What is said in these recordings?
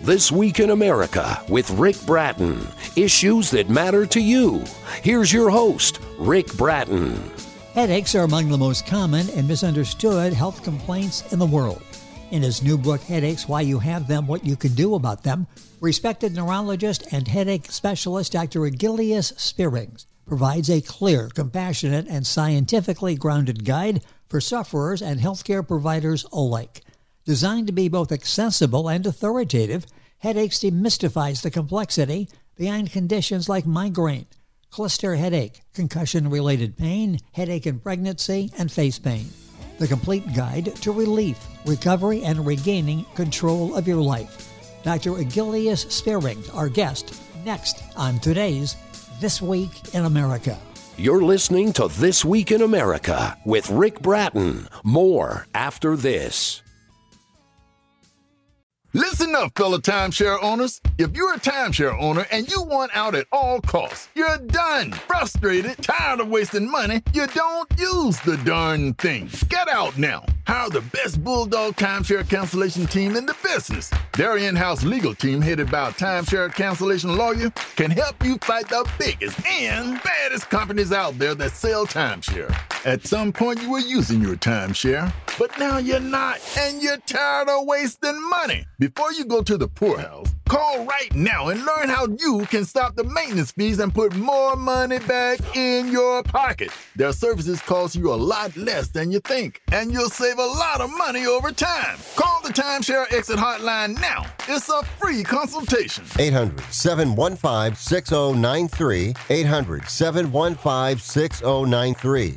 This Week in America with Rick Bratton. Issues that matter to you. Here's your host, Rick Bratton. Headaches are among the most common and misunderstood health complaints in the world. In his new book, Headaches, Why You Have Them, What You Can Do About Them, respected neurologist and headache specialist Dr. Agilius Spierings provides a clear, compassionate, and scientifically grounded guide for sufferers and healthcare providers alike. Designed to be both accessible and authoritative, Headaches demystifies the complexity behind conditions like migraine, cluster headache, concussion-related pain, headache in pregnancy, and face pain. The complete guide to relief, recovery, and regaining control of your life. Dr. Agilius Spierings, our guest, next on today's This Week in America. You're listening to This Week in America with Rick Bratton. More after this. Listen up, fellow timeshare owners. If you're a timeshare owner and you want out at all costs, you're done. Frustrated, tired of wasting money, you don't use the darn thing. Get out now. Hire the best Bulldog timeshare cancellation team in the business. Their in-house legal team, headed by a timeshare cancellation lawyer, can help you fight the biggest and baddest companies out there that sell timeshare. At some point, you were using your timeshare, but now you're not, and you're tired of wasting money. Before you go to the poorhouse, call right now and learn how you can stop the maintenance fees and put more money back in your pocket. Their services cost you a lot less than you think, and you'll save a lot of money over time. Call the Timeshare Exit Hotline now. It's a free consultation. 800-715-6093. 800-715-6093.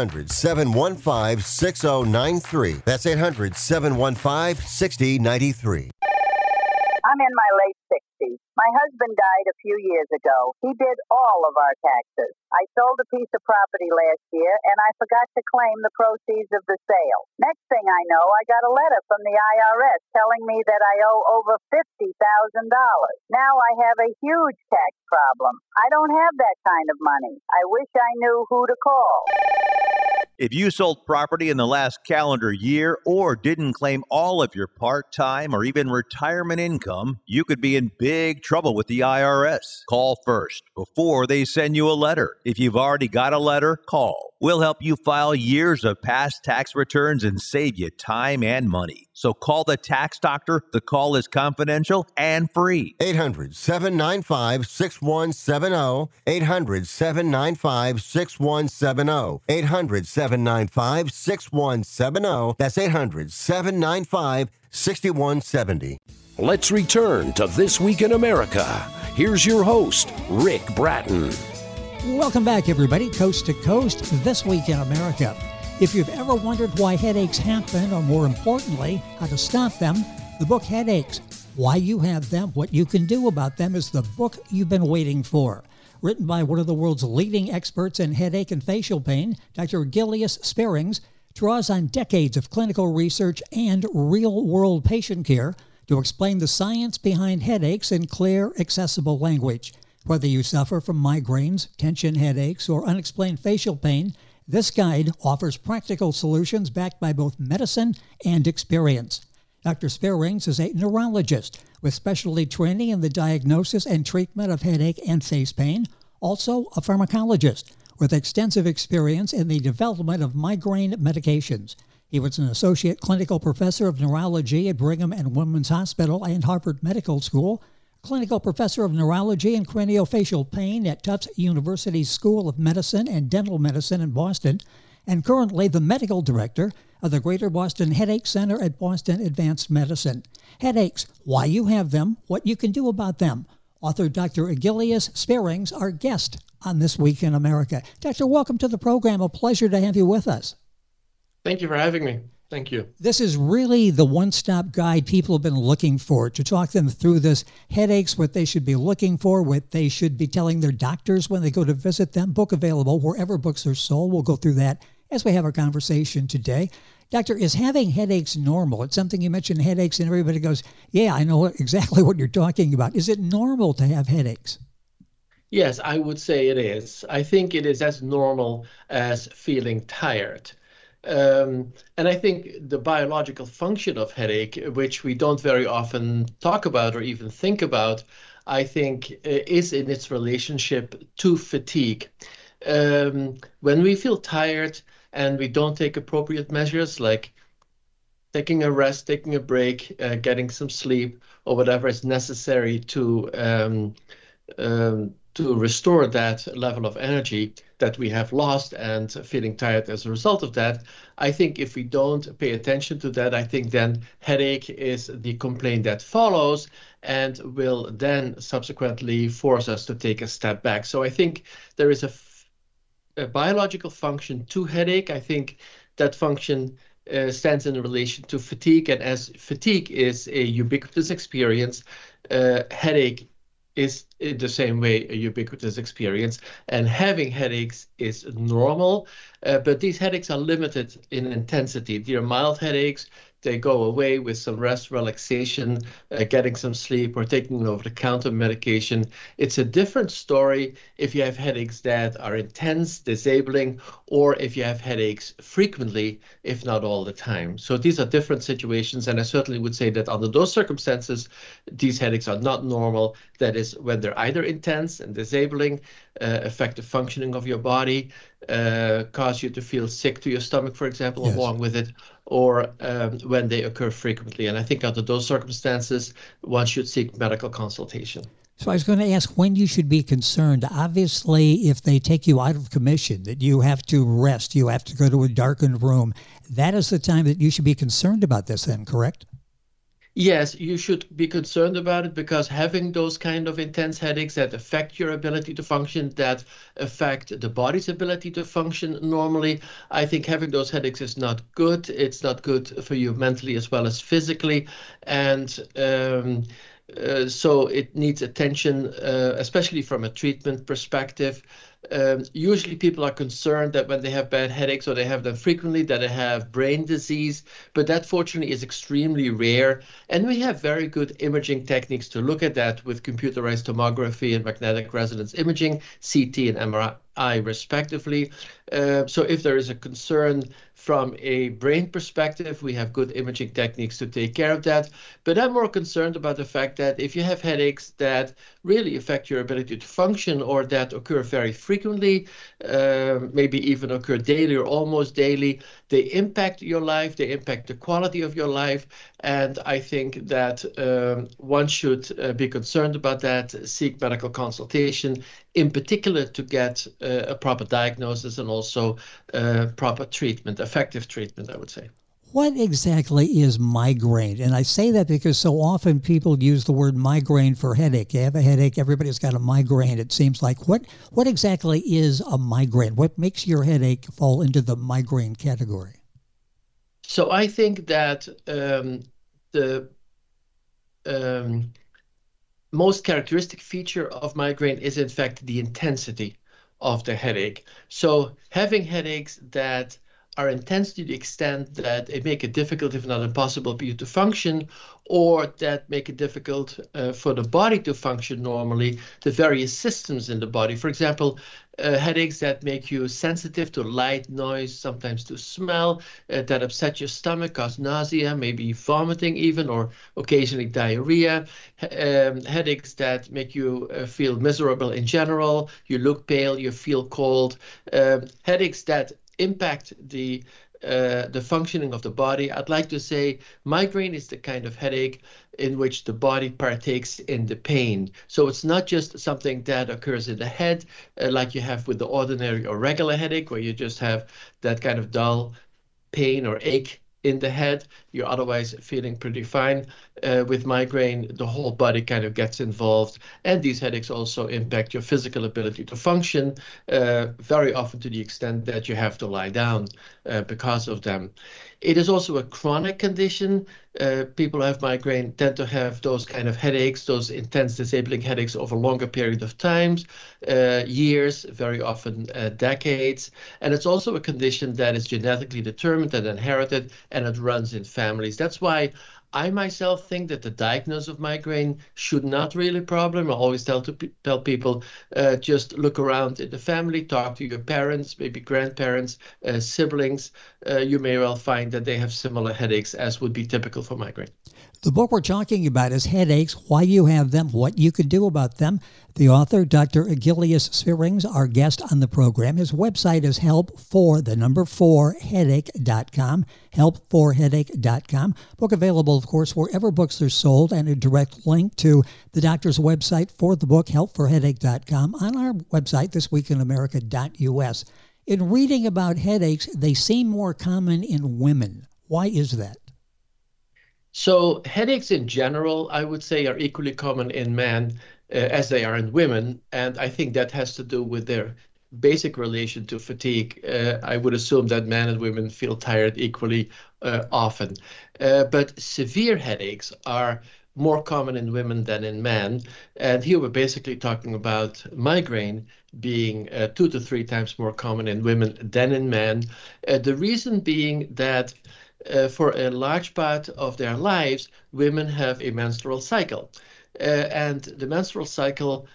800-715-6093. That's 800-715-6093. I'm in my late 60s. My husband died a few years ago. He did all of our taxes. I sold a piece of property last year, and I forgot to claim the proceeds of the sale. Next thing I know, I got a letter from the IRS telling me that I owe over $50,000. Now I have a huge tax problem. I don't have that kind of money. I wish I knew who to call. If you sold property in the last calendar year or didn't claim all of your part-time or even retirement income, you could be in big trouble with the IRS. Call first before they send you a letter. If you've already got a letter, call. We'll help you file years of past tax returns and save you time and money. So call the tax doctor. The call is confidential and free. 800-795-6170. 800-795-6170. 800-795-6170. That's 800-795-6170. Let's return to This Week in America. Here's your host, Rick Bratton. Welcome back, everybody, coast to coast, This Week in America. If you've ever wondered why headaches happen, or more importantly, how to stop them, the book Headaches, Why You Have Them, What You Can Do About Them is the book you've been waiting for. Written by one of the world's leading experts in headache and facial pain, Dr. Agilius Spierings draws on decades of clinical research and real-world patient care to explain the science behind headaches in clear, accessible language. Whether you suffer from migraines, tension headaches, or unexplained facial pain, this guide offers practical solutions backed by both medicine and experience. Dr. Spierings is a neurologist with specialty training in the diagnosis and treatment of headache and face pain, also a pharmacologist with extensive experience in the development of migraine medications. He was an associate clinical professor of neurology at Brigham and Women's Hospital and Harvard Medical School, clinical professor of neurology and craniofacial pain at Tufts University School of Medicine and Dental Medicine in Boston, and currently the medical director of the Greater Boston Headache Center at Boston Advanced Medicine. Headaches, Why You Have Them, What You Can Do About Them. Author Dr. Agilius Spierings, our guest on This Week in America. Doctor, welcome to the program. A pleasure to have you with us. Thank you for having me. Thank you. This is really the one-stop guide people have been looking for, to talk them through this headaches, what they should be looking for, what they should be telling their doctors when they go to visit them. Book available wherever books are sold. We'll go through that as we have our conversation today. Doctor, is having headaches normal? It's something you mentioned, headaches, and everybody goes, yeah, I know exactly what you're talking about. Is it normal to have headaches? Yes, I would say it is. I think it is as normal as feeling tired. And I think the biological function of headache, which we don't very often talk about or even think about, I think is in its relationship to fatigue. When we feel tired and we don't take appropriate measures like taking a rest, taking a break, getting some sleep, or whatever is necessary to restore that level of energy that we have lost and feeling tired as a result of that, I think if we don't pay attention to that, I think then headache is the complaint that follows and will then subsequently force us to take a step back. So I think there is a biological function to headache. I think that function stands in relation to fatigue, and as fatigue is a ubiquitous experience, headache is in the same way a ubiquitous experience, and having headaches is normal, but these headaches are limited in intensity. They are mild headaches. They go away with some rest, relaxation, getting some sleep, or taking an over-the-counter medication. It's a different story if you have headaches that are intense, disabling, or if you have headaches frequently, if not all the time. So these are different situations, and I certainly would say that under those circumstances, these headaches are not normal. That is, when they're either intense and disabling, affect the functioning of your body, cause you to feel sick to your stomach, for example, Yes. along with it, or when they occur frequently. And I think under those circumstances, one should seek medical consultation. So I was going to ask when you should be concerned. Obviously, if they take you out of commission, that you have to rest, you have to go to a darkened room, that is the time that you should be concerned about this then, correct? Yes, you should be concerned about it, because having those kind of intense headaches that affect your ability to function, that affect the body's ability to function normally, I think having those headaches is not good. It's not good for you mentally as well as physically. And so it needs attention, especially from a treatment perspective. Usually people are concerned that when they have bad headaches, or they have them frequently, that they have brain disease, but that fortunately is extremely rare. And we have very good imaging techniques to look at that with computerized tomography and magnetic resonance imaging, CT and MRI respectively. So if there is a concern from a brain perspective, we have good imaging techniques to take care of that. But I'm more concerned about the fact that if you have headaches that really affect your ability to function, or that occur very frequently, maybe even occur daily or almost daily, they impact your life, they impact the quality of your life. And I think that one should be concerned about that, seek medical consultation, in particular to get a proper diagnosis and also proper treatment, effective treatment, I would say. What exactly is migraine? And I say that because so often people use the word migraine for headache. You have a headache, everybody's got a migraine, it seems like. What exactly is a migraine? What makes your headache fall into the migraine category? So I think that the most characteristic feature of migraine is, in fact, the intensity of the headache. So having headaches that are intense to the extent that it make it difficult, if not impossible, for you to function, or that make it difficult for the body to function normally, the various systems in the body. For example, headaches that make you sensitive to light, noise, sometimes to smell, that upset your stomach, cause nausea, maybe vomiting even, or occasionally diarrhea. Headaches that make you feel miserable in general, you look pale, you feel cold. Headaches that impact the functioning of the body. I'd like to say migraine is the kind of headache in which the body partakes in the pain. So it's not just something that occurs in the head, like you have with the ordinary or regular headache, where you just have that kind of dull pain or ache in the head. You're otherwise feeling pretty fine. With migraine, the whole body kind of gets involved, and these headaches also impact your physical ability to function, very often to the extent that you have to lie down because of them. It is also a chronic condition. People who have migraine tend to have those kind of headaches, those intense disabling headaches over a longer period of time, years, very often decades. And it's also a condition that is genetically determined and inherited, and it runs in families. That's why I myself think that the diagnosis of migraine should not really be a problem. I always tell people, just look around in the family, talk to your parents, maybe grandparents, siblings. You may well find that they have similar headaches as would be typical for migraine. The book we're talking about is Headaches, Why You Have Them, What You Can Do About Them. The author, Dr. Agilius Spierings, our guest on the program. His website is help4headache.com, help4headache.com. Book available, of course, wherever books are sold, and a direct link to the doctor's website for the book, help4headache.com, on our website, thisweekinamerica.us. In reading about headaches, they seem more common in women. Why is that? So headaches in general, I would say, are equally common in men as they are in women. And I think that has to do with their basic relation to fatigue. I would assume that men and women feel tired equally often. But severe headaches are more common in women than in men. And here we're basically talking about migraine being 2 to 3 times more common in women than in men. The reason being that for a large part of their lives, women have a menstrual cycle. And the menstrual cycle,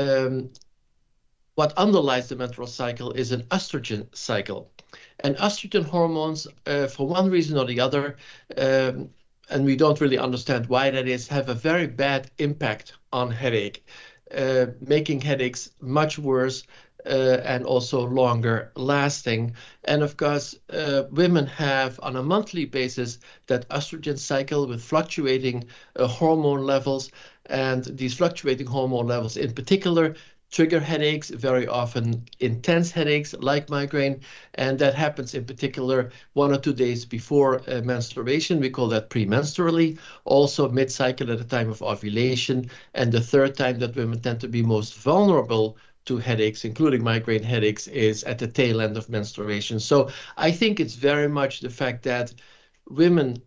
what underlies the menstrual cycle is an estrogen cycle. And estrogen hormones, for one reason or the other, and we don't really understand why that is, have a very bad impact on headache, making headaches much worse and also longer lasting. And of course, women have on a monthly basis that estrogen cycle with fluctuating hormone levels. And these fluctuating hormone levels in particular trigger headaches, very often intense headaches like migraine. And that happens in particular 1 or 2 days before menstruation. We call that premenstrually. Also mid-cycle at the time of ovulation. And the third time that women tend to be most vulnerable to headaches, including migraine headaches, is at the tail end of menstruation. So I think it's very much the fact that women,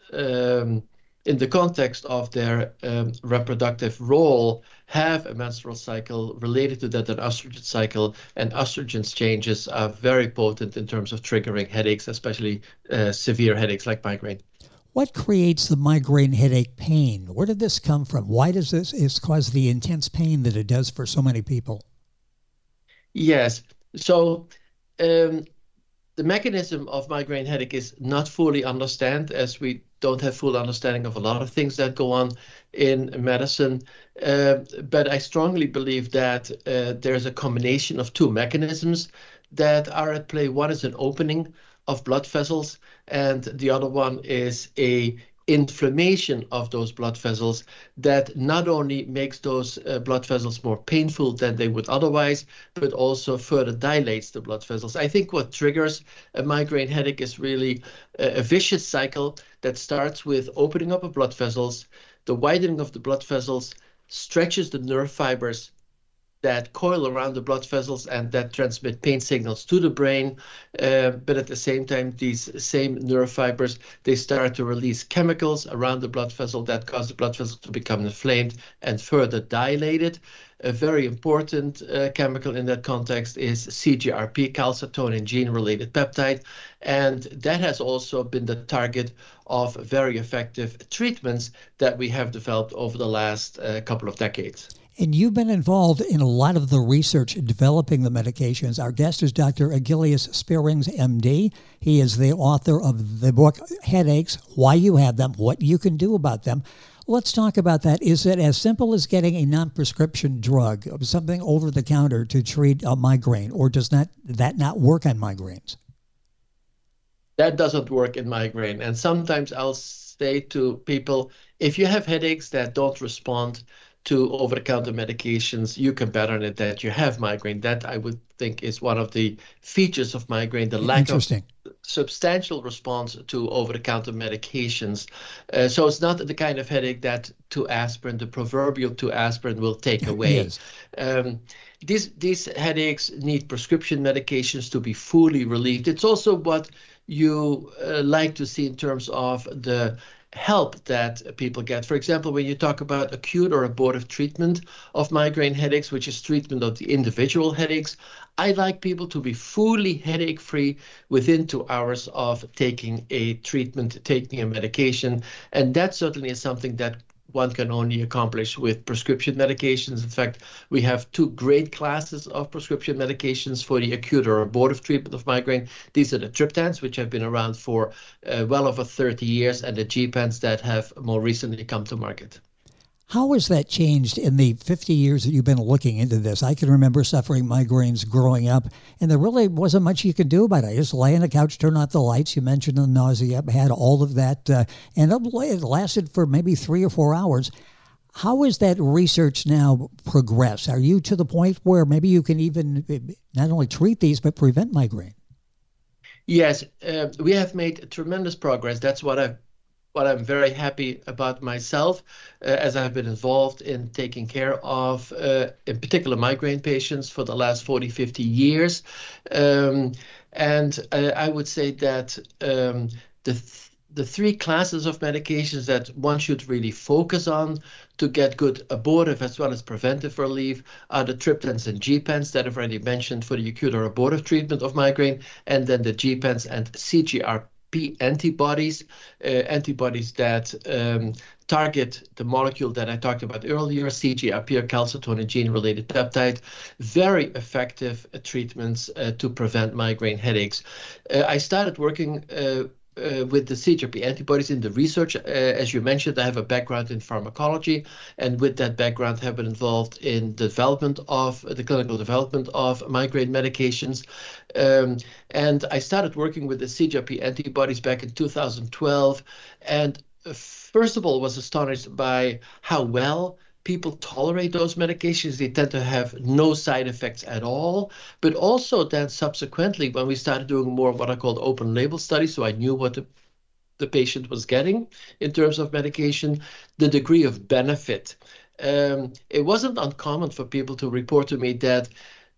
in the context of their reproductive role, have a menstrual cycle related to that, an estrogen cycle, and estrogen's changes are very potent in terms of triggering headaches, especially severe headaches like migraine. What creates the migraine headache pain? Where did this come from? Why does this cause the intense pain that it does for so many people? Yes. So the mechanism of migraine headache is not fully understood, as we don't have full understanding of a lot of things that go on in medicine. But I strongly believe that there's a combination of 2 mechanisms that are at play. One is an opening of blood vessels, and the other one is a inflammation of those blood vessels that not only makes those blood vessels more painful than they would otherwise, but also further dilates the blood vessels. I think what triggers a migraine headache is really a vicious cycle that starts with opening up of blood vessels. The widening of the blood vessels stretches the nerve fibers that coil around the blood vessels and that transmit pain signals to the brain. But at the same time, these same nerve fibers, they start to release chemicals around the blood vessel that cause the blood vessel to become inflamed and further dilated. A very important chemical in that context is CGRP, calcitonin gene-related peptide. And that has also been the target of very effective treatments that we have developed over the last couple of decades. And you've been involved in a lot of the research developing the medications. Our guest is Dr. Agilius Spierings, MD. He is the author of the book, Headaches, Why You Have Them, What You Can Do About Them. Let's talk about that. Is it as simple as getting a non-prescription drug, something over-the-counter to treat a migraine, or does that not work on migraines? That doesn't work in migraine. And sometimes I'll say to people, if you have headaches that don't respond to over-the-counter medications, you can bet on it that you have migraine. That, I would think, is one of the features of migraine, the lack of substantial response to over-the-counter medications. So it's not the kind of headache that 2 aspirin, the proverbial 2 aspirin, will take away. These headaches need prescription medications to be fully relieved. It's also what you like to see in terms of the help that people get. For example, when you talk about acute or abortive treatment of migraine headaches, which is treatment of the individual headaches, I like people to be fully headache-free within 2 hours of taking a treatment, taking a medication. And that certainly is something that one can only accomplish with prescription medications. In fact, we have 2 great classes of prescription medications for the acute or abortive treatment of migraine. These are the triptans, which have been around for well over 30 years, and the Gepants that have more recently come to market. How has that changed in the 50 years that you've been looking into this? I can remember suffering migraines growing up, and there really wasn't much you could do about it. I just lay on the couch, turn off the lights. You mentioned the nausea, had all of that, and it lasted for maybe 3 or 4 hours. How has that research now progressed? Are you to the point where maybe you can even not only treat these, but prevent migraine? Yes, we have made tremendous progress. That's what I'm very happy about myself, as I've been involved in taking care of, in particular, migraine patients for the last 40, 50 years. And I would say that the 3 classes of medications that one should really focus on to get good abortive as well as preventive relief are the triptans and Gepants that I've already mentioned for the acute or abortive treatment of migraine, and then the Gepants and CGRP antibodies, antibodies that target the molecule that I talked about earlier, CGRP, or calcitonin gene-related peptide. Very effective treatments to prevent migraine headaches. I started working with the CGRP antibodies in the research. As you mentioned, I have a background in pharmacology, and with that background have been involved in the clinical development of migraine medications. And I started working with the CGRP antibodies back in 2012, and first of all was astonished by how well people tolerate those medications. They tend to have no side effects at all. But also then subsequently, when we started doing more of what I called open label studies, so I knew what the patient was getting in terms of medication, the degree of benefit. It wasn't uncommon for people to report to me that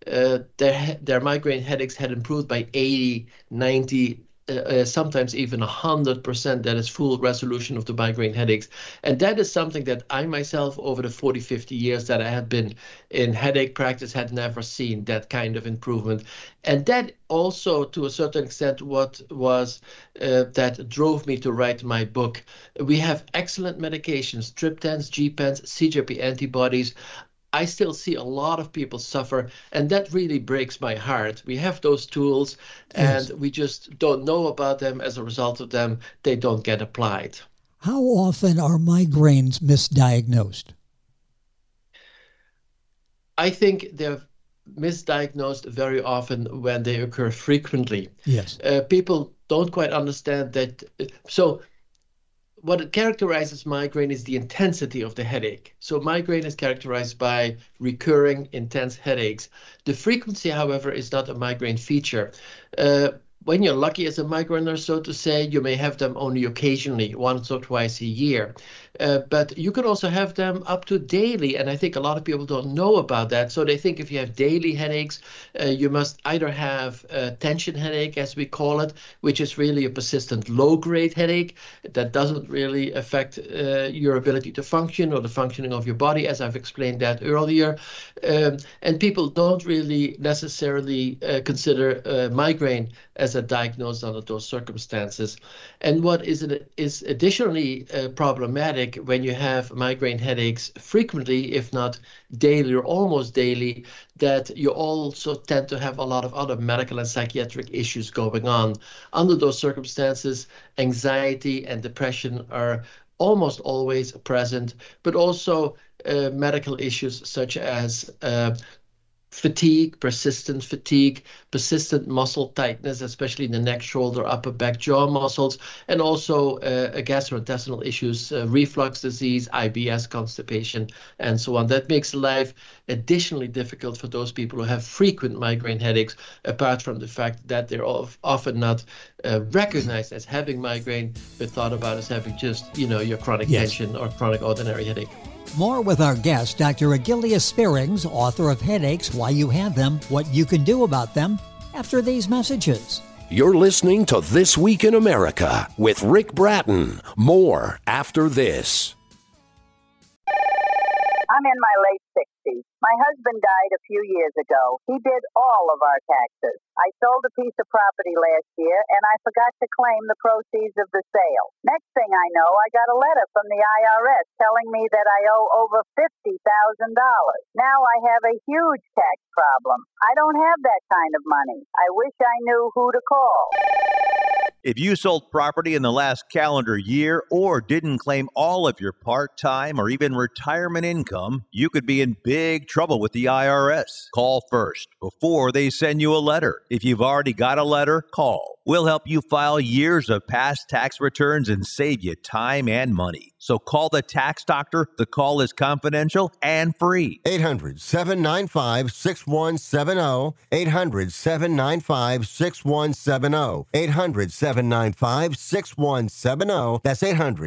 their migraine headaches had improved by 80, 90, sometimes even 100%. That is full resolution of the migraine headaches. And that is something that I myself, over the 40, 50 years that I had been in headache practice, had never seen that kind of improvement. And that also, to a certain extent, what was that drove me to write my book. We have excellent medications, triptans, Gepants, CGRP antibodies. I still see a lot of people suffer, and that really breaks my heart. We have those tools, and we just don't know about them. As a result of them, they don't get applied. How often are migraines misdiagnosed? I think they're misdiagnosed very often when they occur frequently. Yes. People don't quite understand that. So what characterizes migraine is the intensity of the headache. So migraine is characterized by recurring intense headaches. The frequency, however, is not a migraine feature. When you're lucky as a migrainer, so to say, you may have them only occasionally, once or twice a year. But you can also have them up to daily, and I think a lot of people don't know about that. So they think if you have daily headaches, you must either have a tension headache, as we call it, which is really a persistent low-grade headache that doesn't really affect your ability to function or the functioning of your body, as I've explained that earlier. And people don't really necessarily consider migraine as a diagnosis under those circumstances. And what is additionally problematic when you have migraine headaches frequently, if not daily or almost daily, that you also tend to have a lot of other medical and psychiatric issues going on. Under those circumstances, anxiety and depression are almost always present, but also medical issues such as fatigue, persistent muscle tightness, especially in the neck, shoulder, upper back, jaw muscles, and also gastrointestinal issues, reflux disease, IBS, constipation, and so on. That makes life additionally difficult for those people who have frequent migraine headaches, apart from the fact that they're often not recognized as having migraine, but thought about as having just, your chronic tension or chronic ordinary headache. More with our guest, Dr. Agilius Spearings, author of Headaches, Why You Have Them, What You Can Do About Them, after these messages. You're listening to This Week in America with Rick Bratton. More after this. I'm in my late 60s. My husband died a few years ago. He did all of our taxes. I sold a piece of property last year, and I forgot to claim the proceeds of the sale. Next thing I know, I got a letter from the IRS telling me that I owe over $50,000. Now I have a huge tax problem. I don't have that kind of money. I wish I knew who to call. If you sold property in the last calendar year or didn't claim all of your part-time or even retirement income, you could be in big trouble with the IRS. Call first before they send you a letter. If you've already got a letter, call. We'll help you file years of past tax returns and save you time and money. So call the tax doctor. The call is confidential and free. 800-795-6170. 800-795-6170. 800-795-6170. That's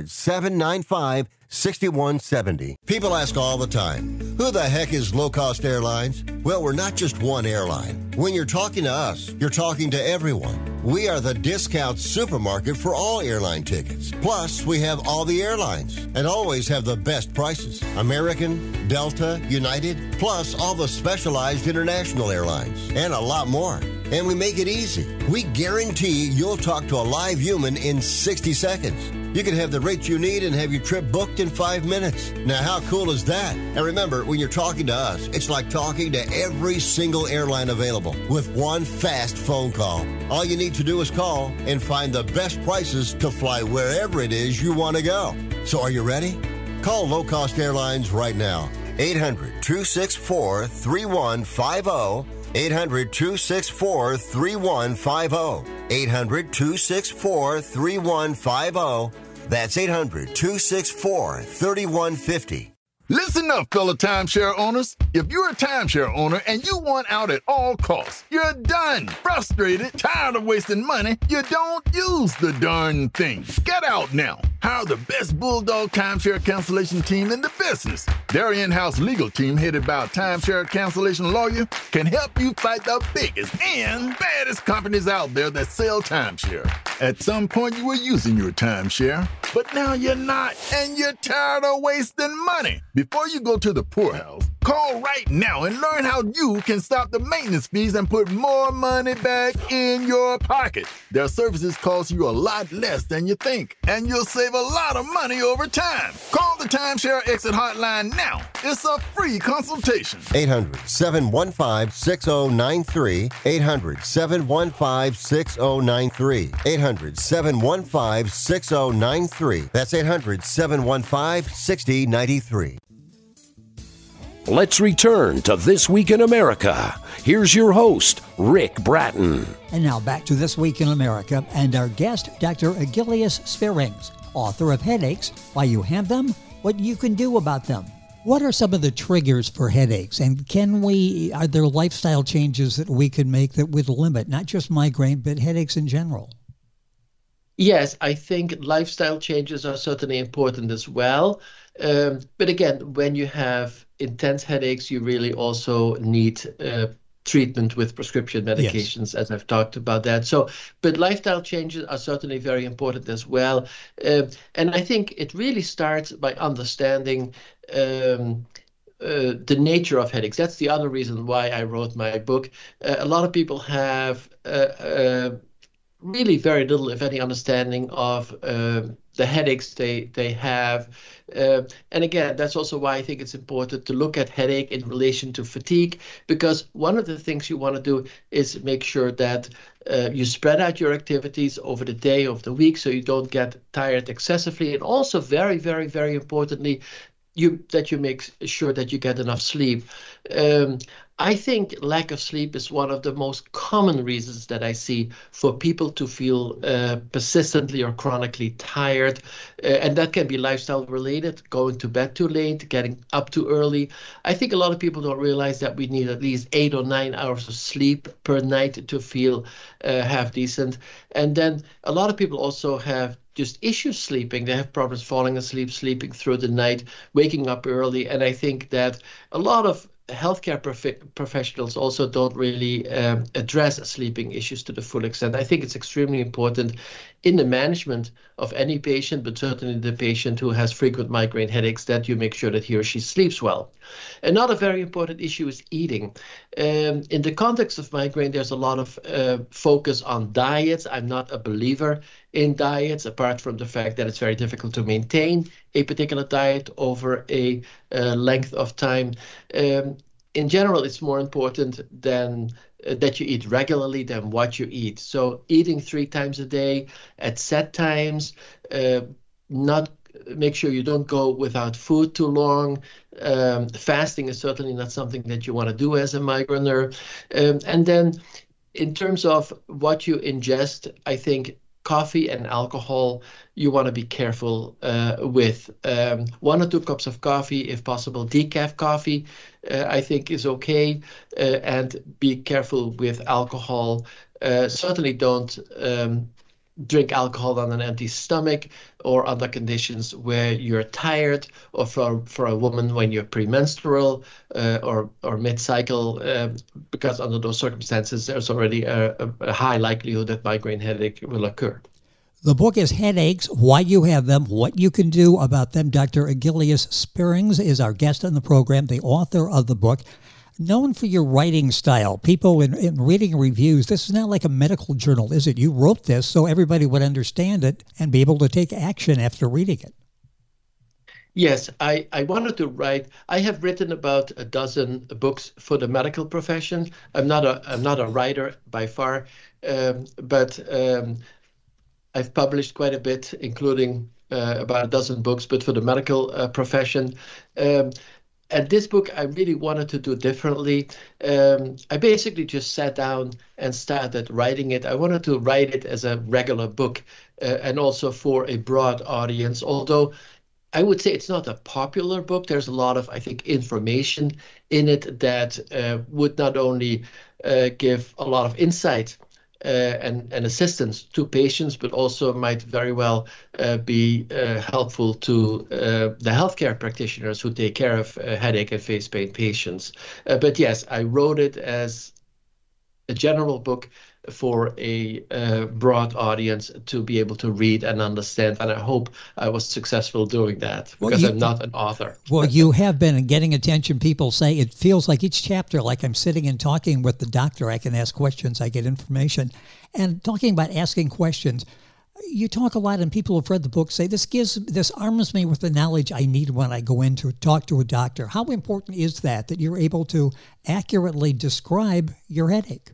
800-795-6170. People ask all the time, who the heck is Low Cost Airlines? Well, we're not just one airline. When you're talking to us, you're talking to everyone. We are the discount supermarket for all airline tickets. Plus, we have all the airlines and always have the best prices. American, Delta, United, plus all the specialized international airlines and a lot more. And we make it easy. We guarantee you'll talk to a live human in 60 seconds. You can have the rate you need and have your trip booked in 5 minutes. Now, how cool is that? And remember, when you're talking to us, it's like talking to every single airline available with one fast phone call. All you need to do is call and find the best prices to fly wherever it is you want to go. So are you ready? Call Low Cost Airlines right now. 800-264-3150. 800-264-3150. 800-264-3150. That's 800-264-3150. Listen up, fellow timeshare owners. If you're a timeshare owner and you want out at all costs, you're done. Frustrated, tired of wasting money, you don't use the darn thing. Get out now. Hire the best Bulldog timeshare cancellation team in the business. Their in-house legal team, headed by a timeshare cancellation lawyer, can help you fight the biggest and baddest companies out there that sell timeshare. At some point, you were using your timeshare, but now you're not, and you're tired of wasting money. Before you go to the poorhouse, call right now and learn how you can stop the maintenance fees and put more money back in your pocket. Their services cost you a lot less than you think, and you'll save a lot of money over time. Call the Timeshare Exit Hotline now. It's a free consultation. 800-715-6093. 800-715-6093. 800-715-6093. That's 800-715-6093. Let's return to This Week in America. Here's your host, Rick Bratton. And now back to This Week in America and our guest, Dr. Agilius Spierings, author of Headaches, Why You Have Them, What You Can Do About Them. What are some of the triggers for headaches? And are there lifestyle changes that we could make that would limit not just migraine, but headaches in general? Yes, I think lifestyle changes are certainly important as well. But again, when you have intense headaches, you really also need treatment with prescription medications, as I've talked about that. But lifestyle changes are certainly very important as well. And I think it really starts by understanding the nature of headaches. That's the other reason why I wrote my book. A lot of people have really very little, if any, understanding of the headaches they have. And again, that's also why I think it's important to look at headache in relation to fatigue, because one of the things you want to do is make sure that you spread out your activities over the day, of the week, so you don't get tired excessively. And also very, very, very importantly, that you make sure that you get enough sleep. I think lack of sleep is one of the most common reasons that I see for people to feel persistently or chronically tired. And that can be lifestyle related, going to bed too late, getting up too early. I think a lot of people don't realize that we need at least 8 or 9 hours of sleep per night to feel half decent. And then a lot of people also have just issues sleeping. They have problems falling asleep, sleeping through the night, waking up early. And I think that a lot of healthcare professionals also don't really address sleeping issues to the full extent. I think it's extremely important in the management of any patient, but certainly the patient who has frequent migraine headaches, that you make sure that he or she sleeps well. Another very important issue is eating. In the context of migraine, there's a lot of focus on diets. I'm not a believer in diets, apart from the fact that it's very difficult to maintain a particular diet over a length of time. In general, it's more important than that you eat regularly than what you eat. So eating 3 times a day at set times, not make sure you don't go without food too long. Fasting is certainly not something that you want to do as a migraineur. And then in terms of what you ingest, I think coffee and alcohol, you want to be careful with. 1 or 2 cups of coffee, if possible. Decaf coffee, I think, is okay. And be careful with alcohol. Certainly don't drink alcohol on an empty stomach or under conditions where you're tired, or for a woman when you're premenstrual or mid-cycle, because under those circumstances, there's already a high likelihood that migraine headache will occur. The book is Headaches, Why You Have Them, What You Can Do About Them. Dr. Agilius Spierings is our guest on the program, the author of the book. Known for your writing style, people in reading reviews, this is not like a medical journal, is it? You wrote this so everybody would understand it and be able to take action after reading it. Yes, I wanted to write. I have written about a dozen books for the medical profession. I'm not a writer by far, but I've published quite a bit, including about a dozen books, but for the medical profession. And this book, I really wanted to do differently. I basically just sat down and started writing it. I wanted to write it as a regular book and also for a broad audience, although I would say it's not a popular book. There's a lot of, I think, information in it that would not only give a lot of insight and assistance to patients, but also might very well be helpful to the healthcare practitioners who take care of headache and face pain patients. But yes, I wrote it as a general book for a broad audience to be able to read and understand. And I hope I was successful doing that, because I'm not an author. Well, you have been getting attention. People say it feels like each chapter, like I'm sitting and talking with the doctor. I can ask questions, I get information. And talking about asking questions, you talk a lot, and people who've read the book say this arms me with the knowledge I need when I go in to talk to a doctor. How important is that you're able to accurately describe your headache?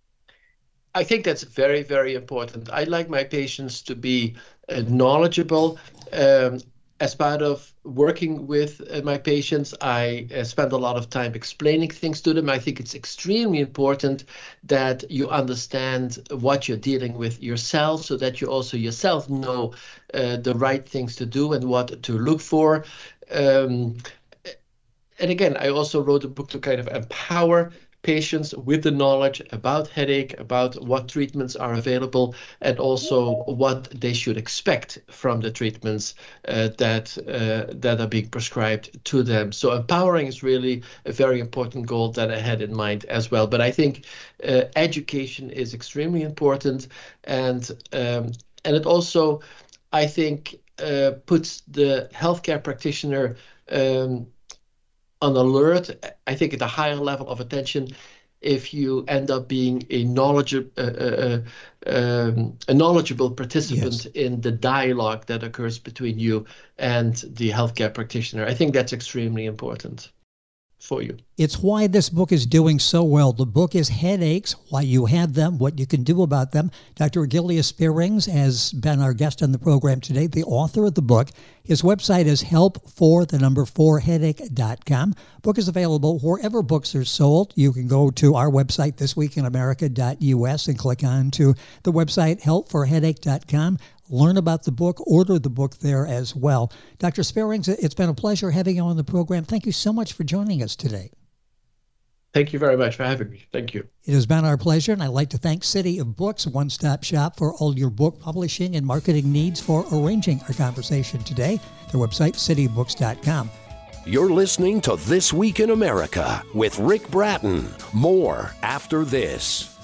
I think that's very, very important. I like my patients to be knowledgeable. As part of working with my patients, I spend a lot of time explaining things to them. I think it's extremely important that you understand what you're dealing with yourself, so that you also yourself know the right things to do and what to look for. And again, I also wrote a book to kind of empower patients with the knowledge about headache, about what treatments are available, and also what they should expect from the treatments that are being prescribed to them. So empowering is really a very important goal that I had in mind as well. But I think education is extremely important, and it also, I think, puts the healthcare practitioner on alert, I think, at a higher level of attention, if you end up being a knowledgeable participant yes. in the dialogue that occurs between you and the healthcare practitioner. I think that's extremely important for you. It's why this book is doing so well. The book is Headaches, Why You Have Them, What You Can Do About Them. Dr. Agilius Spierings has been our guest on the program today, the author of the book. His website is help4headache.com. Book is available wherever books are sold. You can go to our website, thisweekinamerica.us, and click on to the website help4headache.com. Learn about the book, order the book there as well. Dr. Spierings, it's been a pleasure having you on the program. Thank you so much for joining us today. Thank you very much for having me. Thank you. It has been our pleasure, and I'd like to thank City of Books, one-stop shop for all your book publishing and marketing needs, for arranging our conversation today. Their website, cityofbooks.com. You're listening to This Week in America with Rick Bratton. More after this.